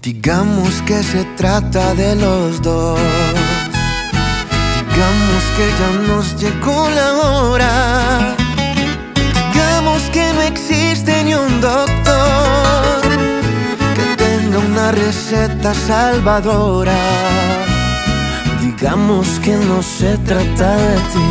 Digamos que se trata de los dos. Digamos que ya nos llegó la hora. Digamos que no existe ni un doctor que tenga una receta salvadora. Digamos que no se trata de ti.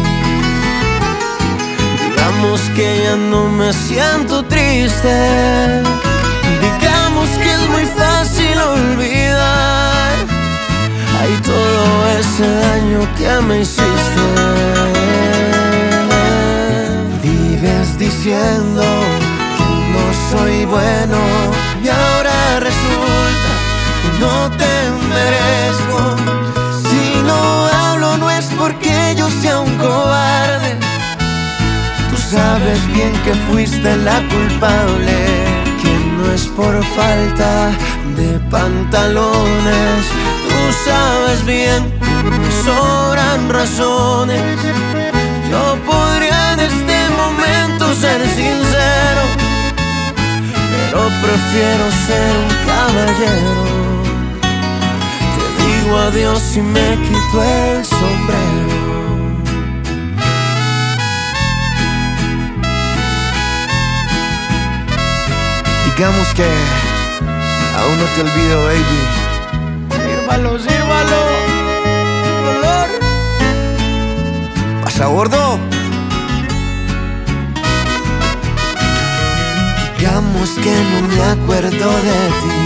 Digamos que ya no me siento triste. Digamos que es muy fácil olvidar. Hay todo ese daño que me hiciste. Vives diciendo que no soy bueno y ahora resulta que no te merezco. Si no hablo no es porque yo sea un cobarde. Tú sabes bien que fuiste la culpable, que no es por falta de pantalones. Tú sabes bien que me sobran razones. Yo podría en este momento ser sincero, pero prefiero ser un caballero. Te digo adiós y me quito el sombrero. Digamos que aún no te olvido, baby. Sírvalo, sírvalo. Dolor. ¿Pasa, gordo? Digamos que no me acuerdo de ti,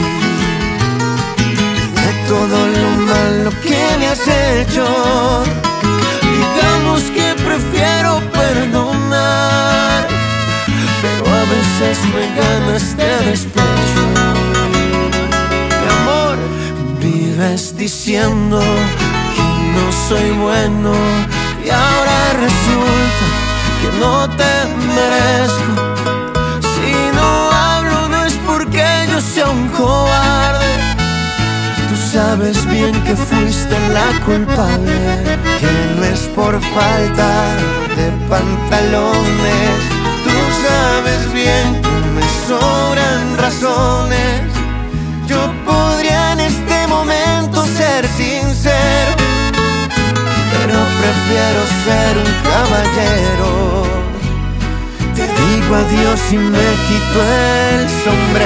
de todo lo malo que me has hecho. Digamos que prefiero perdonar, pero a veces me gana este despecho. Mi amor, vives diciendo que no soy bueno y ahora resulta que no te merezco. Si no hablo no es porque yo sea un cobarde. Tú sabes bien que fuiste la culpable, que no es por falta de pantalones. Tú sabes bien que me sobran razones. Yo podría en este momento ser sincero, pero prefiero ser un caballero. Te digo adiós y me quito el sombrero.